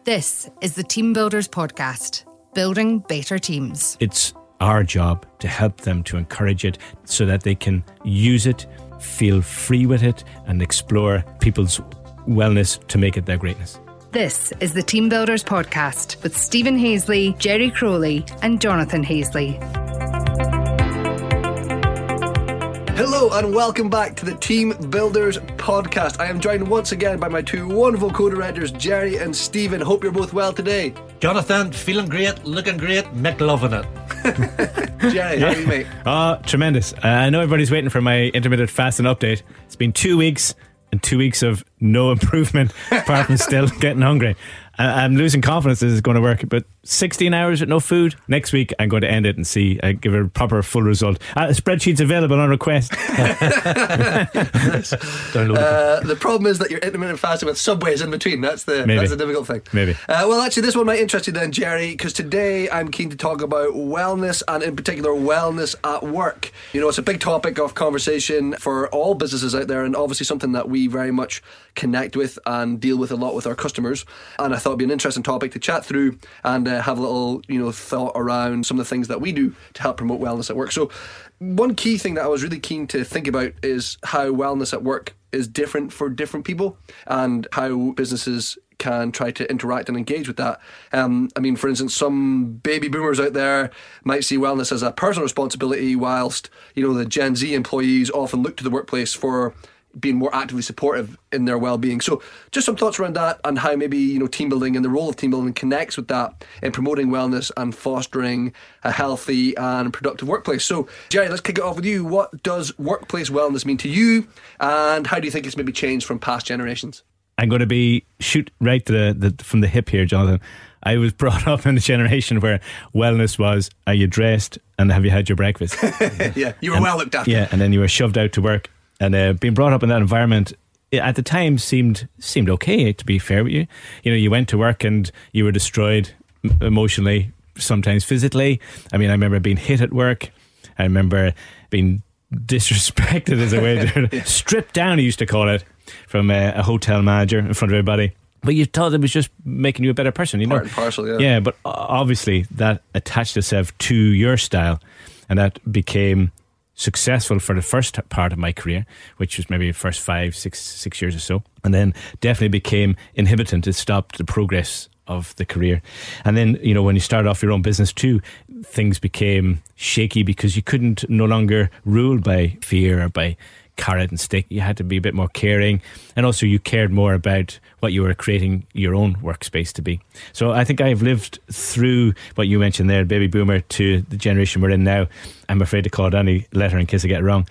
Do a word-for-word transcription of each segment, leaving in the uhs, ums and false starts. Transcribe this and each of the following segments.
This is the Team Builders Podcast, building better teams. It's our job to help them, to encourage it so that they can use it, feel free with it, and explore people's wellness to make it their greatness. This is the Team Builders Podcast with Stephen Hazley, Jerry Crowley, and Jonathan Hazley. Hello and welcome back to the Team Builders Podcast. I am joined once again by my two wonderful co-directors, Jerry and Stephen. Hope you're both well today. Jonathan, feeling great, looking great, make loving it. Jerry, how are you, mate? Oh, tremendous. Uh, I know everybody's waiting for my intermittent fasting update. It's been two weeks and two weeks of no improvement apart from still getting hungry. I- I'm losing confidence this is going to work, but sixteen hours with no food. Next week I'm going to end it and see, uh, give it a proper full result. Uh, spreadsheets available on request. Download Uh, the problem is that you're intermittent fasting with Subways in between. That's the Maybe. that's the difficult thing. Maybe. Uh, well, actually, this one might interest you then, Jerry, because today I'm keen to talk about wellness and, in particular, wellness at work. You know, it's a big topic of conversation for all businesses out there, and obviously something that we very much connect with and deal with a lot with our customers. And I thought it'd be an interesting topic to chat through and uh, have a little, you know, thought around some of the things that we do to help promote wellness at work. So, one key thing that I was really keen to think about is how wellness at work is different for different people and how businesses can try to interact and engage with that. Um, I mean, for instance, some baby boomers out there might see wellness as a personal responsibility, whilst, you know, the Gen Z employees often look to the workplace for being more actively supportive in their well-being. So just some thoughts around that and how maybe, you know, team building and the role of team building connects with that in promoting wellness and fostering a healthy and productive workplace. So Jerry, let's kick it off with you. What does workplace wellness mean to you, and how do you think it's maybe changed from past generations? I'm going to be shoot right to the, the from the hip here, Jonathan. I was brought up in a generation where wellness was, are you dressed and have you had your breakfast? Yeah, you were And- well looked after. Yeah, and then you were shoved out to work. And uh, being brought up in that environment, it, at the time seemed seemed okay, to be fair with you. You know, you went to work and you were destroyed m- emotionally, sometimes physically. I mean, I remember being hit at work. I remember being disrespected, as a way to Yeah. stripped down, he used to call it, from a, a hotel manager in front of everybody. But you thought it was just making you a better person, you know. Part and parcel, yeah. Yeah, but obviously that attached itself to your style, and that became successful for the first part of my career, which was maybe the first five, six, six years or so, and then definitely became inhibitant. It stopped the progress of the career. And then, you know, when you started off your own business too, things became shaky because you couldn't no longer rule by fear or by carrot and stick. You had to be a bit more caring, and also you cared more about what you were creating your own workspace to be. So I think I've lived through what you mentioned there, baby boomer, to the generation we're in now. I'm afraid to call it any letter in case I get it wrong.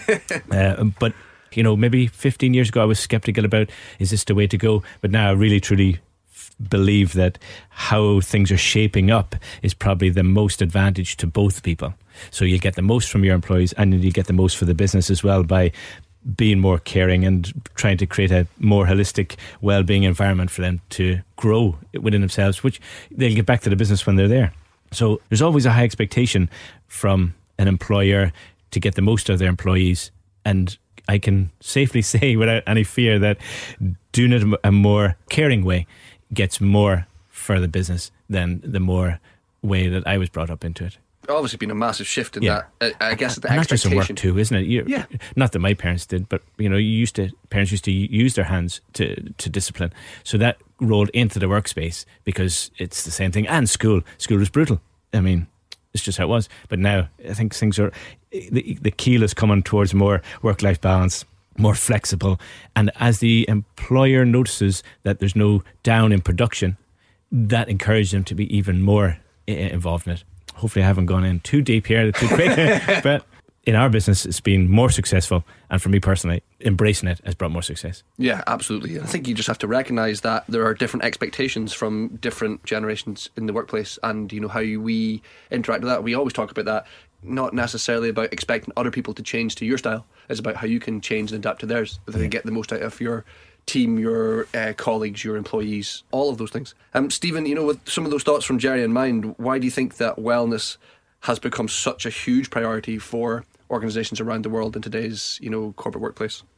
uh, but you know, maybe fifteen years ago I was skeptical about, is this the way to go? But now I really truly believe that how things are shaping up is probably the most advantage to both people. So you get the most from your employees, and you get the most for the business as well by being more caring and trying to create a more holistic well-being environment for them to grow within themselves, which they'll get back to the business when they're there. So there's always a high expectation from an employer to get the most of their employees, and I can safely say without any fear that doing it a more caring way gets more for the business than the more way that I was brought up into it. Obviously been a massive shift in Yeah. that. I I guess the And not just at expectation. work too, isn't it? You, Yeah. Not that my parents did, but you know, you used to parents used to use their hands to to discipline. So that rolled into the workspace because it's the same thing. And school, school was brutal. I mean, it's just how it was. But now I think things are the the keel is coming towards more work life balance, more flexible, and as the employer notices that there's no down in production, that encourages them to be even more i- involved in it. Hopefully I haven't gone in too deep here, too quick, but in our business it's been more successful, and for me personally, embracing it has brought more success. Yeah, absolutely. I think you just have to recognise that there are different expectations from different generations in the workplace, and you know how we interact with that. We always talk about that, not necessarily about expecting other people to change to your style. It's about how you can change and adapt to theirs, so that they get the most out of your team, your uh, colleagues, your employees, all of those things. Um, Stephen, you know, with some of those thoughts from Jerry in mind, why do you think that wellness has become such a huge priority for organisations around the world in today's, you know, corporate workplace?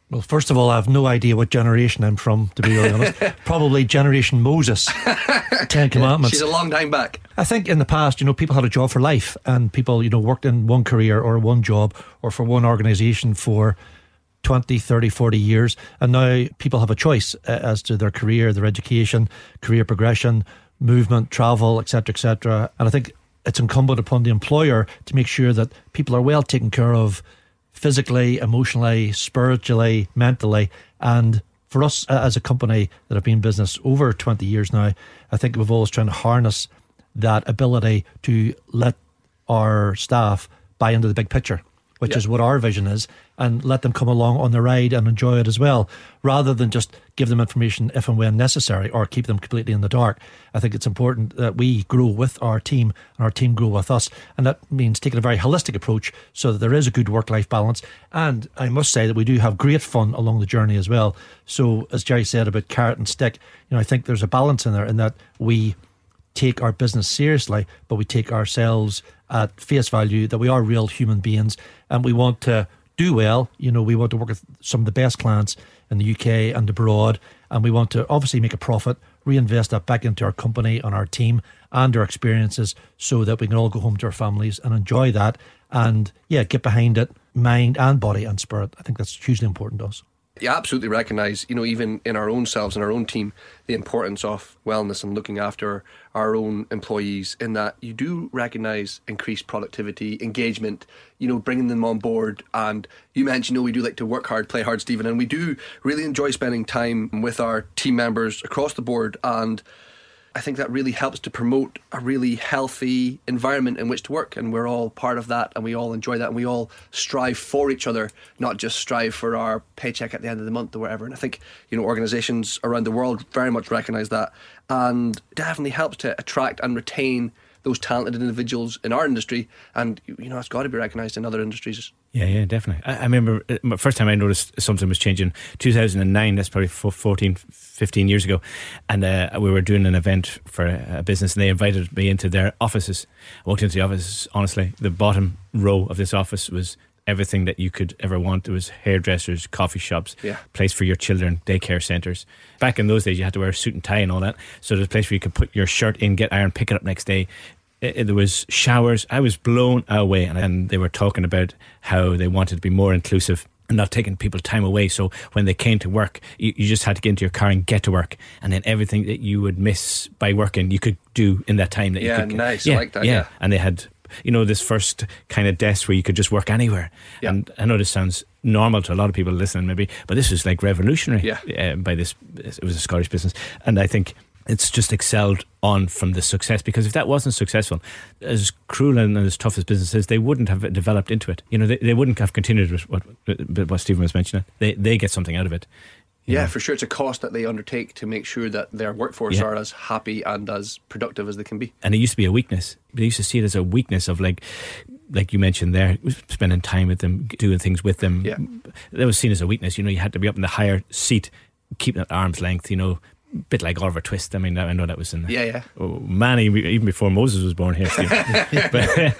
Well, first of all, I have no idea what generation I'm from, to be really honest. Probably Generation Moses, Ten Commandments. She's a long time back. I think in the past, you know, people had a job for life, and people, you know, worked in one career or one job or for one organisation for twenty, thirty, forty years. And now people have a choice uh, as to their career, their education, career progression, movement, travel, et cetera, et cetera. And I think it's incumbent upon the employer to make sure that people are well taken care of physically, emotionally, spiritually, mentally. And for us uh, as a company that have been in business over twenty years now, I think we've always tried to harness that ability to let our staff buy into the big picture, which yeah. is what our vision is, and let them come along on the ride and enjoy it as well, rather than just give them information if and when necessary or keep them completely in the dark. I think it's important that we grow with our team and our team grow with us, and that means taking a very holistic approach so that there is a good work-life balance. And I must say that we do have great fun along the journey as well. So as Jerry said about carrot and stick, you know, I think there's a balance in there in that we take our business seriously, but we take ourselves at face value, that we are real human beings and we want to do well. You know, we want to work with some of the best clients in the U K and abroad, and we want to obviously make a profit, reinvest that back into our company and our team and our experiences so that we can all go home to our families and enjoy that and, yeah, get behind it, mind and body and spirit. I think that's hugely important to us. You absolutely recognise, you know, even in our own selves and our own team, the importance of wellness and looking after our own employees, in that you do recognise increased productivity, engagement, you know, bringing them on board. And you mentioned, you know, we do like to work hard, play hard, Stephen, and we do really enjoy spending time with our team members across the board. And I think that really helps to promote a really healthy environment in which to work, and we're all part of that and we all enjoy that and we all strive for each other, not just strive for our paycheck at the end of the month or whatever. And I think, you know, organisations around the world very much recognise that, and definitely helps to attract and retain those talented individuals in our industry, and you know, it's got to be recognised in other industries. Yeah, yeah, definitely. I, I remember the first time I noticed something was changing, two thousand nine, that's probably fourteen, fifteen years ago, and uh, we were doing an event for a business and they invited me into their offices. I walked into the office, honestly, the bottom row of this office was everything that you could ever want. There was hairdressers, coffee shops, yeah. place for your children, daycare centres. Back in those days you had to wear a suit and tie and all that, so there's a place where you could put your shirt in, get ironed, pick it up next day. It, it, there was showers. I was blown away, and, and they were talking about how they wanted to be more inclusive and not taking people time away. So when they came to work, you, you just had to get into your car and get to work, and then everything that you would miss by working you could do in that time that yeah, you could. Nice. Yeah, I like that. yeah. Yeah. And they had, you know, this first kind of desk where you could just work anywhere. Yeah. And I know this sounds normal to a lot of people listening maybe, but this was like revolutionary. Yeah. Uh, by this, it was a Scottish business, and I think it's just excelled on from the success, because if that wasn't successful, as cruel and as tough as business is, they wouldn't have developed into it. You know, they, they wouldn't have continued with what, what Stephen was mentioning. They they get something out of it. Yeah, know. for sure. It's a cost that they undertake to make sure that their workforce Yeah. are as happy and as productive as they can be. And it used to be a weakness. They used to see it as a weakness of, like, like you mentioned there, spending time with them, doing things with them. Yeah. That was seen as a weakness. You know, you had to be up in the higher seat, keeping at arm's length, you know, bit like Oliver Twist. I mean, I know that was in the, Yeah, yeah. oh, man, even before Moses was born here, Steve. But,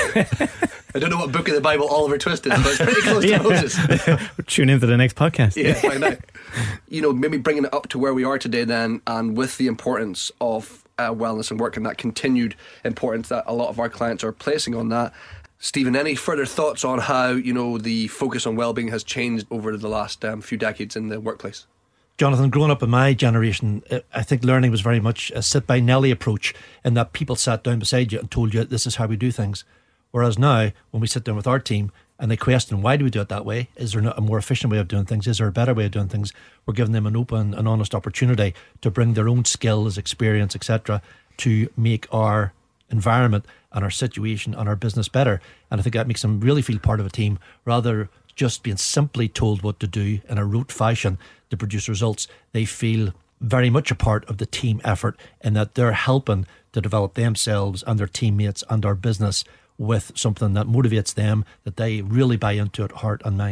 I don't know what book of the Bible Oliver Twist is, but it's pretty close yeah. to Moses. Tune in for the next podcast. Yeah, find out. You know, maybe bringing it up to where we are today then, and with the importance of uh, wellness and work and that continued importance that a lot of our clients are placing on that. Stephen, any further thoughts on how, you know, the focus on well-being has changed over the last um, few decades in the workplace? Jonathan, growing up in my generation, I think learning was very much a sit-by-Nelly approach, in that people sat down beside you and told you this is how we do things. Whereas now, when we sit down with our team and they question, why do we do it that way? Is there not a more efficient way of doing things? Is there a better way of doing things? We're giving them an open and honest opportunity to bring their own skills, experience, et cetera, to make our environment and our situation and our business better. And I think that makes them really feel part of a team, rather just being simply told what to do in a rote fashion to produce results. They feel very much a part of the team effort, in that they're helping to develop themselves and their teammates and our business with something that motivates them, that they really buy into at heart and mind.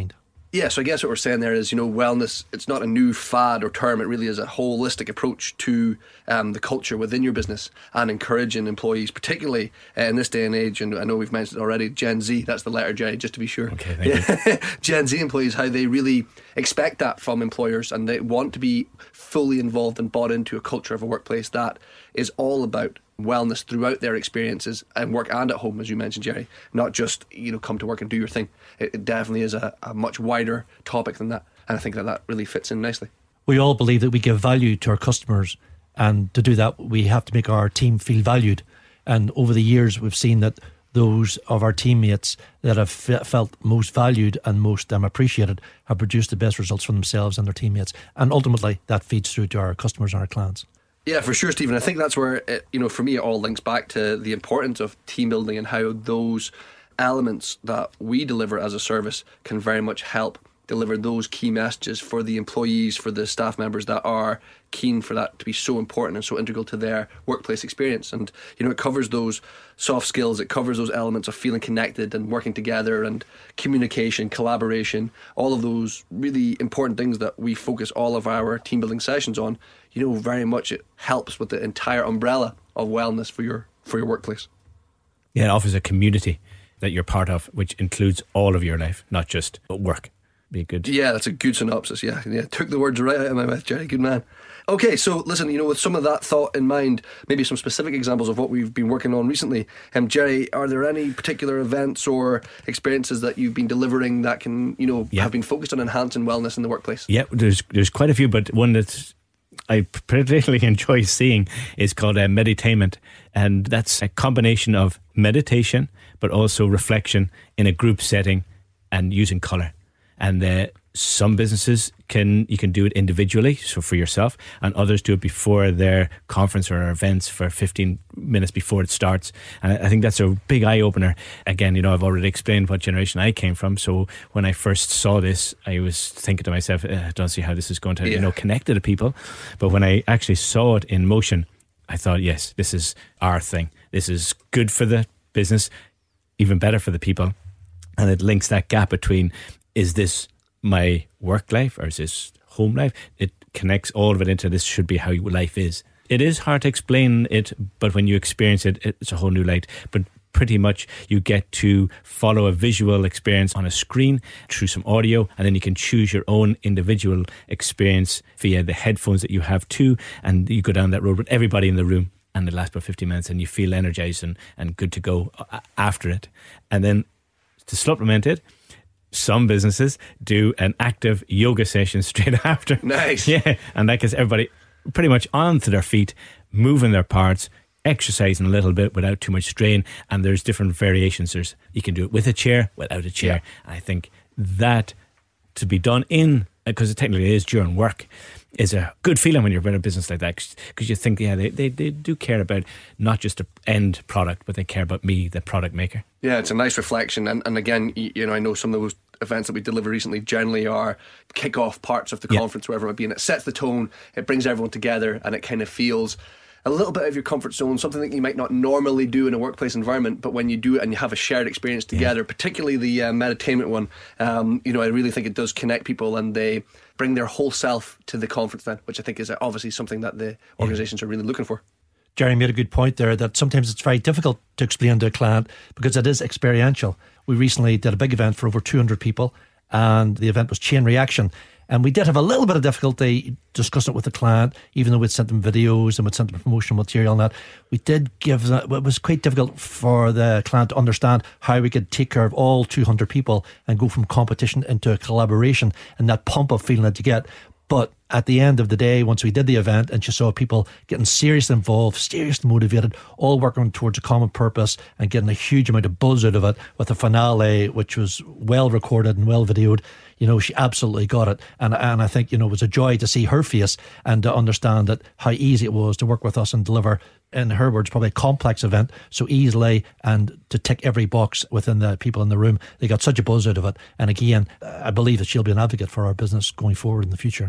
Yeah, so I guess what we're saying there is, you know, wellness, it's not a new fad or term. It really is a holistic approach to um, the culture within your business and encouraging employees, particularly uh, in this day and age. And I know we've mentioned it already, Gen Z, that's the letter J, just to be sure. Okay, thank you. Gen Z employees, how they really expect that from employers, and they want to be fully involved and bought into a culture of a workplace that is all about wellness throughout their experiences and work and at home, as you mentioned, Jerry. Not just, you know, come to work and do your thing. It, it definitely is a, a much wider topic than that, and I think that that really fits in nicely. We all believe that we give value to our customers, and to do that we have to make our team feel valued. And over the years we've seen that those of our teammates that have fe- felt most valued and most um, appreciated have produced the best results for themselves and their teammates, and ultimately that feeds through to our customers and our clients. Yeah, for sure, Stephen. I think that's where, it, you know, for me, it all links back to the importance of team building and how those elements that we deliver as a service can very much help deliver those key messages for the employees, for the staff members that are keen for that to be so important and so integral to their workplace experience. And, you know, it covers those soft skills, it covers those elements of feeling connected and working together and communication, collaboration, all of those really important things that we focus all of our team building sessions on. You know, very much it helps with the entire umbrella of wellness for your for your workplace. Yeah, it offers a community that you're part of, which includes all of your life, not just work. Be good. Yeah, that's a good synopsis. Yeah, yeah, took the words right out of my mouth, Jerry. Good man. Okay, so listen, you know, with some of that thought in mind, maybe some specific examples of what we've been working on recently. Um, Jerry, are there any particular events or experiences that you've been delivering that can, you know, yeah. have been focused on enhancing wellness in the workplace? Yeah, there's there's quite a few, but one that's I particularly enjoy seeing is called uh, Meditainment, and that's a combination of meditation but also reflection in a group setting and using colour. And uh, some businesses can you can do it individually, so for yourself, and others do it before their conference or events for fifteen minutes before it starts. And I think that's a big eye opener. Again, you know, I've already explained what generation I came from, so when I first saw this, I was thinking to myself, I don't see how this is going to yeah. you know connect to the people. But when I actually saw it in motion, I thought, yes, this is our thing. This is good for the business, even better for the people, and it links that gap between, is this my work life or is this home life? It connects all of it into this should be how life is. It is hard to explain it, but when you experience it, it's a whole new light. But pretty much you get to follow a visual experience on a screen through some audio, and then you can choose your own individual experience via the headphones that you have too, and you go down that road with everybody in the room, and it lasts about fifty minutes, and you feel energized and, and good to go after it. And then to supplement it, some businesses do an active yoga session straight after. Nice. Yeah, and that gets everybody pretty much onto their feet, moving their parts, exercising a little bit without too much strain. And there's different variations. There's you can do it with a chair, without a chair. Yeah. And I think that to be done in, because it technically is during work, is a good feeling when you're in a business like that, because you think, yeah, they, they, they do care about not just the end product, but they care about me, the product maker. Yeah, it's a nice reflection. And, and again, you know, I know some of those events that we deliver recently generally are kick-off parts of the yeah. conference, wherever it might be, and it sets the tone, it brings everyone together, and it kind of feels a little bit of your comfort zone, something that you might not normally do in a workplace environment, but when you do it and you have a shared experience together, yeah. particularly the uh, Meditainment one, um, you know, I really think it does connect people, and they bring their whole self to the conference then, which I think is obviously something that the organisations yeah. are really looking for. Jerry made a good point there that sometimes it's very difficult to explain to a client because it is experiential. We recently did a big event for over two hundred people, and the event was Chain Reaction. And we did have a little bit of difficulty discussing it with the client, even though we'd sent them videos and we'd sent them promotional material and that. We did give them, it was quite difficult for the client to understand how we could take care of all two hundred people and go from competition into a collaboration and that pump of feeling that you get. But at the end of the day, once we did the event and she saw people getting seriously involved, seriously motivated, all working towards a common purpose and getting a huge amount of buzz out of it with a finale, which was well recorded and well videoed, you know, she absolutely got it. And and I think, you know, it was a joy to see her face and to understand that how easy it was to work with us and deliver, in her words, probably a complex event so easily, and to tick every box within the people in the room. They got such a buzz out of it. And again, I believe that she'll be an advocate for our business going forward in the future. Uh,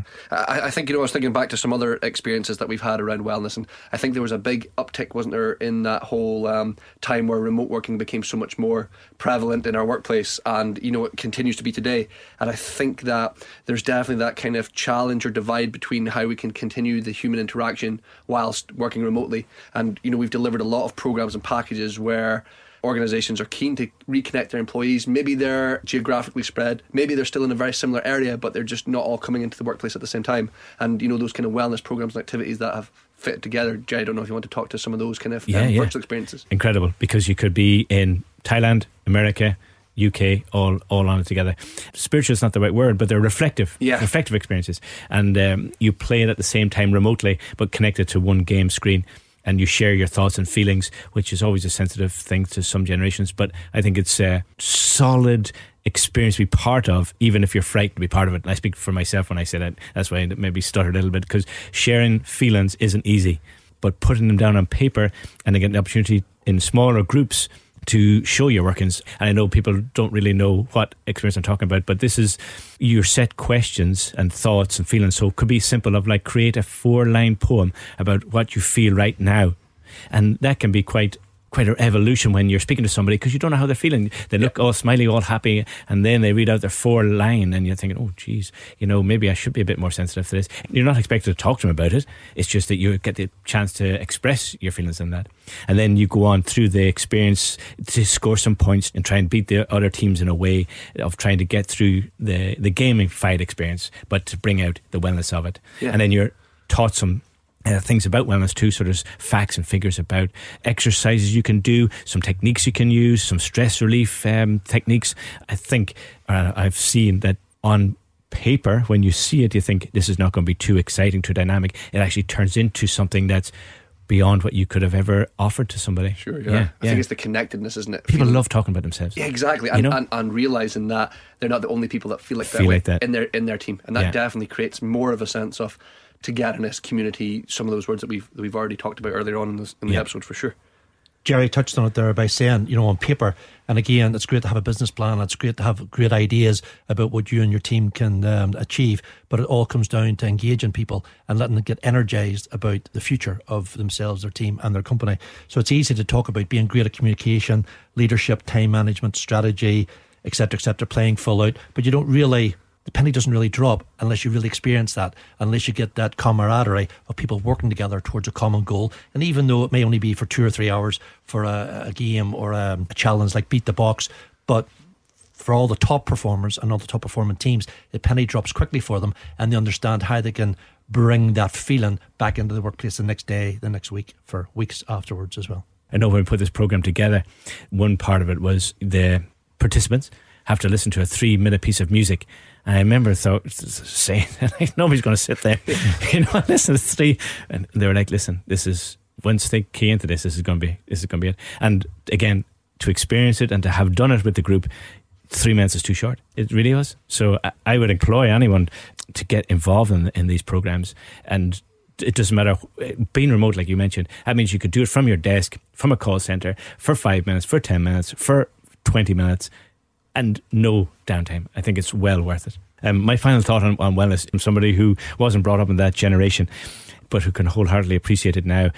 I, I think, you know, I was thinking back to some other experiences that we've had around wellness, and I think there was a big uptick, wasn't there, in that whole um, time where remote working became so much more prevalent in our workplace, and, you know, it continues to be today. And I think that there's definitely that kind of challenge or divide between how we can continue the human interaction whilst working remotely. And, you know, we've delivered a lot of programs and packages where organisations are keen to reconnect their employees. Maybe they're geographically spread, maybe they're still in a very similar area, but they're just not all coming into the workplace at the same time. And, you know, those kind of wellness programs and activities that have fit together. Jay, I don't know if you want to talk to some of those kind of yeah, um, yeah. virtual experiences. Incredible, because you could be in Thailand, America, U K, all all on it together. Spiritual is not the right word, but they're reflective, yeah. reflective experiences. And um, you play it at the same time remotely, but connected to one game screen. And you share your thoughts and feelings, which is always a sensitive thing to some generations. But I think it's a solid experience to be part of, even if you're frightened to be part of it. And I speak for myself when I say that. That's why I maybe stuttered a little bit, because sharing feelings isn't easy. But putting them down on paper and again, the opportunity in smaller groups to show your workings. And I know people don't really know what experience I'm talking about, but this is your set questions and thoughts and feelings. So it could be simple of like create a four line poem about what you feel right now. And that can be quite quite an evolution when you're speaking to somebody, because you don't know how they're feeling. They look all smiley, all happy, and then they read out their four line and you're thinking, oh geez, you know, maybe I should be a bit more sensitive to this. You're not expected to talk to them about it. It's just that you get the chance to express your feelings in that. And then you go on through the experience to score some points and try and beat the other teams in a way of trying to get through the, the gamified experience, but to bring out the wellness of it. Yeah. And then you're taught some Uh, things about wellness too, so there's facts and figures about exercises you can do, some techniques you can use, some stress relief um, techniques. I think uh, I've seen that on paper, when you see it, you think this is not going to be too exciting, too dynamic. It actually turns into something that's beyond what you could have ever offered to somebody. Sure, yeah. yeah I yeah. think it's the connectedness, isn't it? People Feeling, love talking about themselves. Yeah, exactly. And, you know? and, and realising that they're not the only people that feel like that, feel way like that. in their in their team. And that yeah. definitely creates more of a sense of togetherness, community, some of those words that we've that we've already talked about earlier on in, this, in the yeah. episode, for sure. Jerry touched on it there by saying, you know, on paper, and again, it's great to have a business plan, it's great to have great ideas about what you and your team can um, achieve, but it all comes down to engaging people and letting them get energised about the future of themselves, their team and their company. So it's easy to talk about being great at communication, leadership, time management, strategy, etc, etc, playing full out, but you don't really... The penny doesn't really drop unless you really experience that, unless you get that camaraderie of people working together towards a common goal. And even though it may only be for two or three hours for a, a game or a, a challenge like Beat the Box, but for all the top performers and all the top performing teams, the penny drops quickly for them, and they understand how they can bring that feeling back into the workplace the next day, the next week, for weeks afterwards as well. I know when we put this program together, one part of it was the participants have to listen to a three minute piece of music. And I remember thought, saying, like, nobody's going to sit there, you know, listen to three. And they were like, listen, this is, once they key into this, this is going to be, this is going to be it. And again, to experience it and to have done it with the group, three minutes is too short. It really was. So I, I would employ anyone to get involved in, in these programs. And it doesn't matter, being remote, like you mentioned, that means you could do it from your desk, from a call center, for five minutes, for ten minutes, for twenty minutes, and no downtime. I think it's well worth it. Um, my final thought on, on wellness, from somebody who wasn't brought up in that generation, but who can wholeheartedly appreciate it now,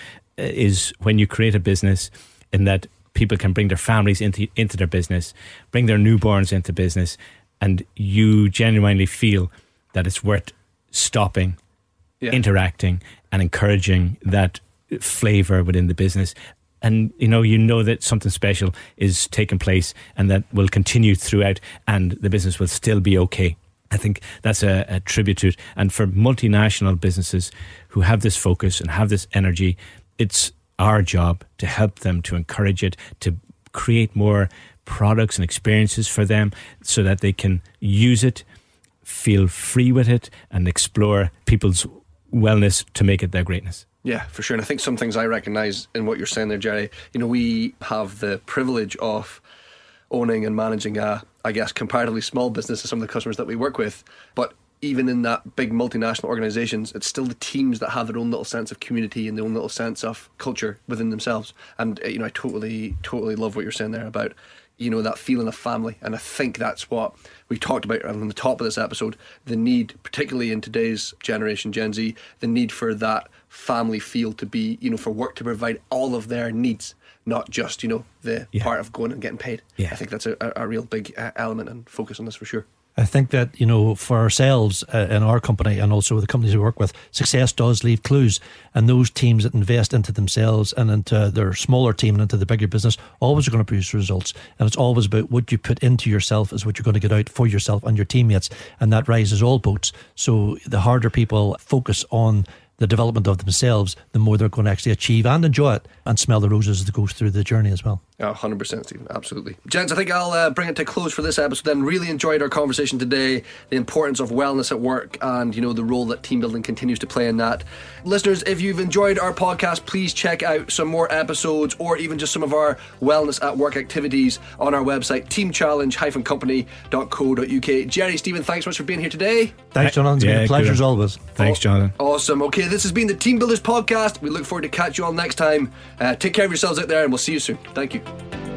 is when you create a business in that people can bring their families into into their business, bring their newborns into business, and you genuinely feel that it's worth stopping, yeah. interacting, and encouraging that flavour within the business. And, you know, you know that something special is taking place and that will continue throughout, and the business will still be okay. I think that's a, a tribute to it. And for multinational businesses who have this focus and have this energy, it's our job to help them, to encourage it, to create more products and experiences for them so that they can use it, feel free with it, and explore people's wellness to make it their greatness. Yeah, for sure. And I think some things I recognise in what you're saying there, Jerry, you know, we have the privilege of owning and managing a, I guess, comparatively small business to some of the customers that we work with. But even in that big multinational organisations, it's still the teams that have their own little sense of community and their own little sense of culture within themselves. And, you know, I totally, totally love what you're saying there about, you know, that feeling of family. And I think that's what we've talked about on the top of this episode, the need, particularly in today's generation, Gen Z, the need for that family feel to be, you know, for work to provide all of their needs, not just, you know, the Yeah. part of going and getting paid. Yeah. I think that's a, a, a real big uh, element and focus on this for sure. I think that, you know, for ourselves uh, in our company and also the companies we work with, success does leave clues. And those teams that invest into themselves and into their smaller team and into the bigger business always are going to produce results. And it's always about what you put into yourself is what you're going to get out for yourself and your teammates. And that rises all boats. So the harder people focus on the development of themselves, the more they're going to actually achieve and enjoy it and smell the roses as they go through the journey as well. Yeah, one hundred percent, Stephen. Absolutely. Gents, I think I'll uh, bring it to a close for this episode then. Really enjoyed our conversation today, the importance of wellness at work and, you know, the role that team building continues to play in that. Listeners, if you've enjoyed our podcast, please check out some more episodes or even just some of our wellness at work activities on our website, team challenge dash company dot co dot uk. Jerry, Stephen, thanks so much for being here today. Thanks, Jonathan. It's Yeah, been a pleasure good. as always. Thanks, Jonathan. Awesome. Okay, this has been the Team Builders Podcast. We look forward to catch you all next time. Uh, take care of yourselves out there and we'll see you soon. Thank you.